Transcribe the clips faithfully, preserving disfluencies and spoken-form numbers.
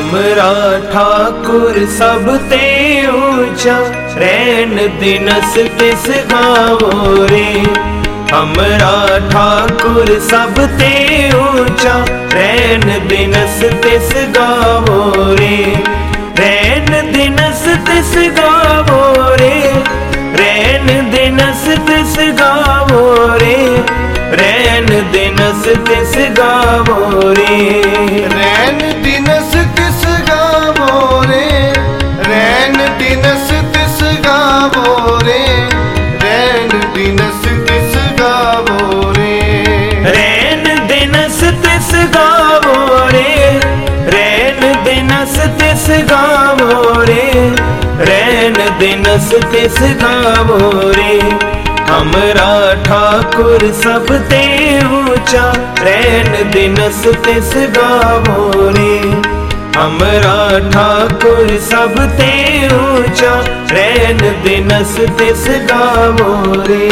हमरा ठाकुर सब ते ऊंचा, रैन दिनस तिस गावो रे। हमरा ठाकुर सब ते ऊंचा, रैन दिनस तिस गावो रे। रैन दिनस तिस गावो रे, रैन दिनस तिस गावो रे। रैन दिनस तिस गावो रे। रैन दिनस तिस गावो रे, रैन दिनस तिस गावो रे। रैन दिनस तिस गावो रे। रैन दिनस तिस गावो रे, रैन दिनस तिस गावो रे। रैन दिनस तिस गावो रे। हमरा ठाकुर सब ते ऊंचा, रैन दिनस तिस गावो रे। हमरा ठाकुर सब ते ऊंचा, रैन दिनस तिस गावो रे।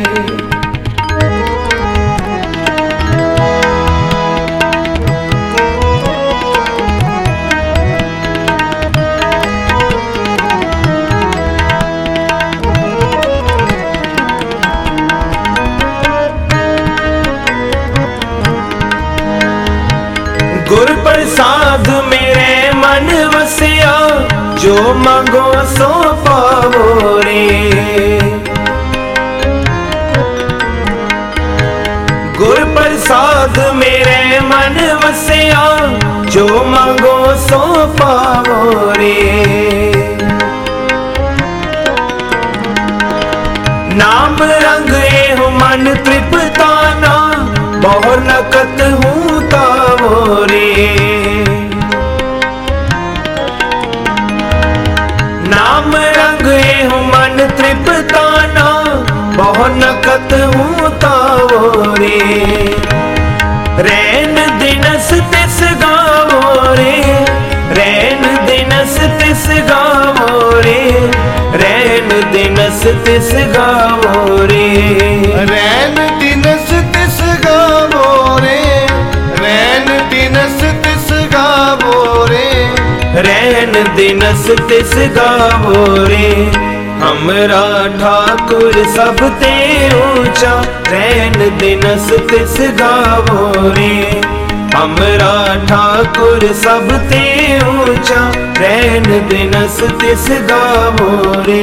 गुर प्रसाद मेरे मन वसिया, जो मांगो सो पावो रे। गुर प्रसाद मेरे मन वसिया, जो मांगो सो पावो रे। नाम रंग एहो मन तृप्ताना, बहु नकत हूँ तावो रे। नाम रंग एहो मन तृप्ताना, बहु नकत हूँ तावो रे। रैन दिनस तिस गावो रे, रैन दिनस तिस गावो रे। रैन दिनस तिस गावो रे। रैन दिनस तिस गावो रे, रैन दिनस तिस गावो रे। रैन दिनस तिस गावो रे। हमरा ठाकुर सब ते ऊंचा, रैन दिनस तिस गावो रे। हमरा ठाकुर सब ते ऊंचा, रैन दिनस तिस गावो रे।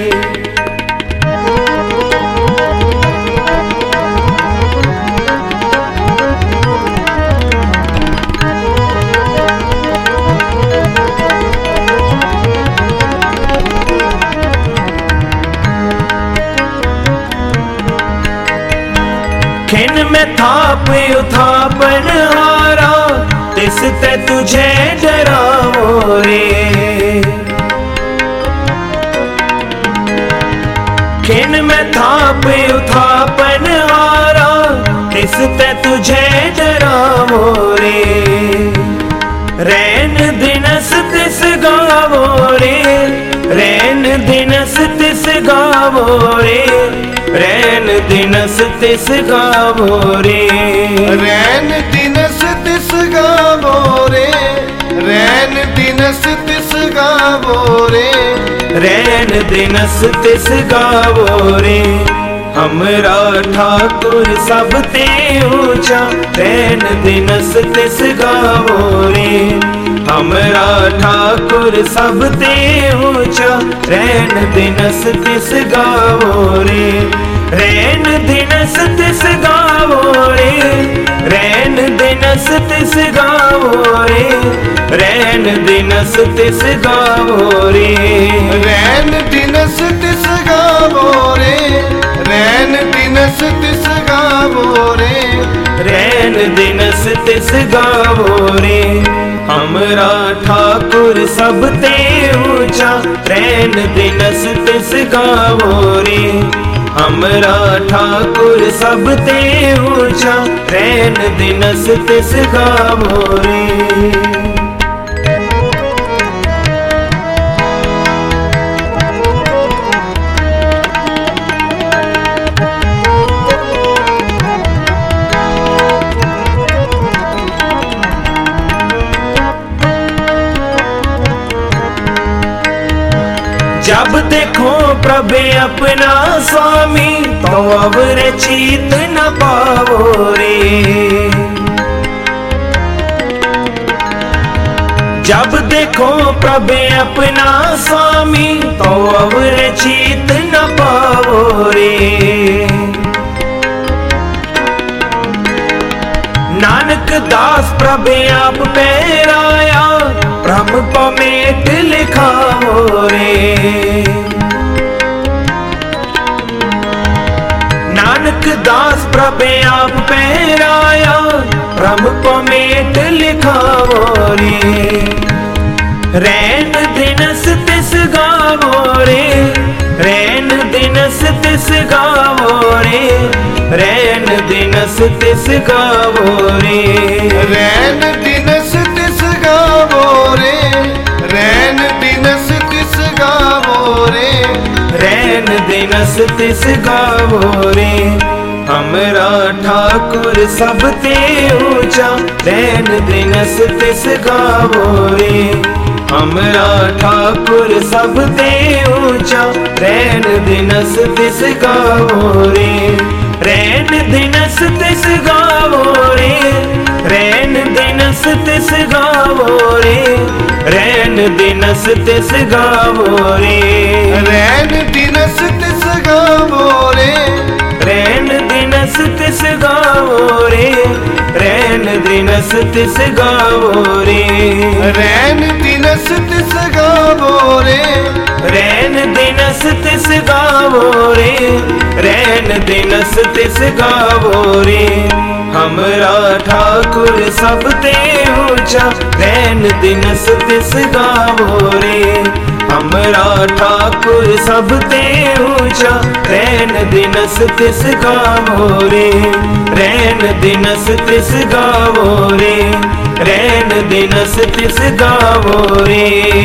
खिन में थाप उथापन हारा, तिस ते तुझे डरावो रे। खिन में थाप उथापन हारा, तिस ते तुझे डरावो रे। रैन दिनस तिस गावो रे, रैन दिनस तिस गावो रे। रैन दिनस तिस गावो रे। रैन दिनस तिस गावो रे, रैन दिनस तिस गावो रे। रैन दिनस तिस गावो रे। हमरा ठाकुर सब ते ऊंचा, रैन दिनस तिस गावो रे। हमरा ठाकुर सब ते ऊंचा, रैन दिनस तिस गावो रे। रैन दिनस तिस गावो रे। रैन दिनस तिस गावो रे। रैन दिनस तिस गावो रे। रैन दिनस तिस गावो रे, रैन दिनस तिस गावो रे। रैन दिनस तिस गावो रे। हमरा ठाकुर सब ते ऊंचा, रैन दिनस तिस गावो रे। हमरा ठाकुर सब ते ऊंचा, रैन दिनस तिस गावो रे। प्रभे अपना स्वामी तो अवर चीत न पावो रे। जब देखो प्रभे अपना स्वामी तो अवर चीत न पावो रे। नानक दास प्रभे आप पैराया ब्रह्म पमेट लिखावो रे। नानक दास प्रभे आप पैराया ब्रह्म पमेट लिखावो रे। रैन दिनस तिस गावो रे, रैन दिनस तिस गावो रे, रैन दिनस तिस गावो रे। रैन दिनस तिस गावो रे, रैन दिनस तिस गावो रे, रैन दिनस तिस गावो रे। हमरा ठाकुर सब ते ऊंचा रैन दिनस तिस गावो रे। हमरा ठाकुर सब ते ऊंचा रैन दिनस तिस गावो रे। रैन दिनस तिस गावो रे, रैन दिनस तिस गावो रे, रैन दिनस तिस गावो रे। रैन दिनस तिस गावो रे, रैन दिनस तिस गावो रे, रैन दिनस तिस गावो रे। रैन दिनस तिस गावो रे, रैन दिनस तिस गावो रे, रैन दिनस तिस गावो रे। हमरा ठाकुर सब ते ऊंचा रैन दिनस तिस गावो रे। हमरा ठाकुर सब ते ऊंचा रैन दिनस तिस गावो रे। रैन दिनस तिस गावो रे, रैन दिनस तिस गावो रे।